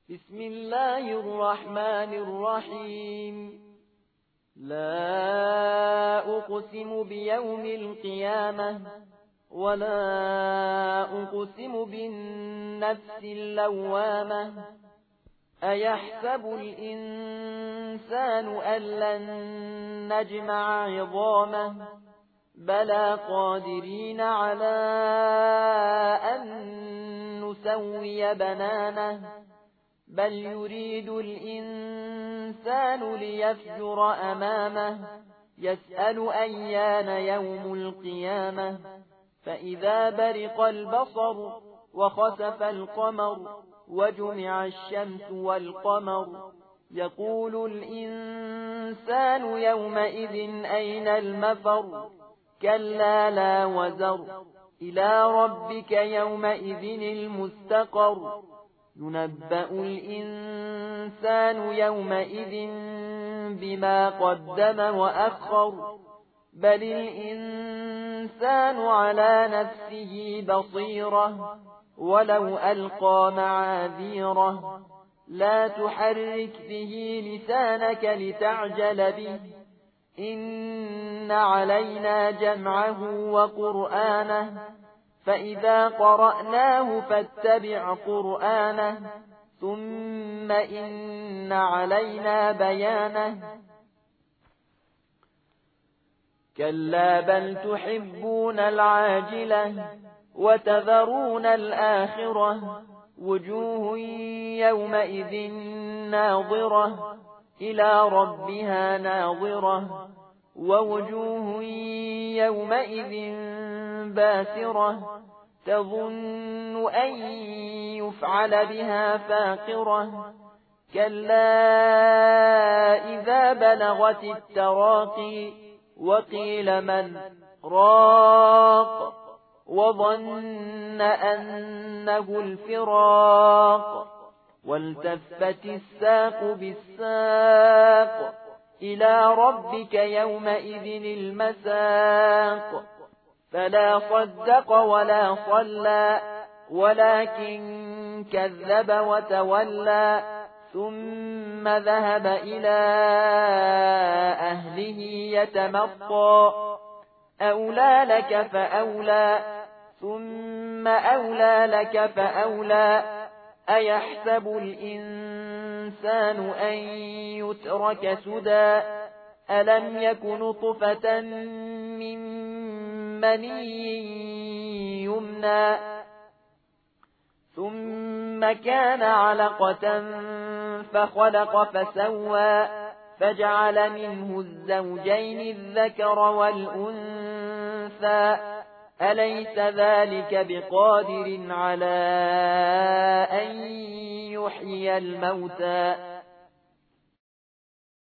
بسم الله الرحمن الرحيم لا أقسم بيوم القيامة ولا أقسم بالنفس اللوامة أيحسب الإنسان أن لن نجمع عظامه بلى قادرين على أن نسوي بنانه بل يريد الإنسان ليفجر أمامه يسأل أيان يوم القيامة فإذا برق البصر وخسف القمر وجمع الشمس والقمر يقول الإنسان يومئذ أين المفر كلا لا وزر إلى ربك يومئذ المستقر ينبأ الإنسان يومئذ بما قدم وأخر بل الإنسان على نفسه بصيرة ولو ألقى معاذيره لا تحرك به لسانك لتعجل به إن علينا جمعه وقرآنه فإذا قرأناه فاتبع قرآنه ثم إن علينا بيانه كلا بل تحبون العاجلة وتذرون الآخرة وجوه يومئذ ناظرة إلى ربها ناظرة ووجوه يومئذ باسرة تظن أن يفعل بها فاقرة كلا إذا بلغت التراقي وقيل من راق وظن أنه الفراق والتفت الساق بالساق إلى ربك يومئذ المساق فلا صدق ولا صلى ولكن كذب وتولى ثم ذهب إلى أهله يتمطى أولى لك فأولى ثم أولى لك فأولى أيحسب الإنسان أن يترك سدى ألم يكن نطفة من مني يمنى ثم كان علقة فخلق فسوى فجعل منه الزوجين الذكر والأنثى أليس ذلك بقادر على أن يحيي الموتى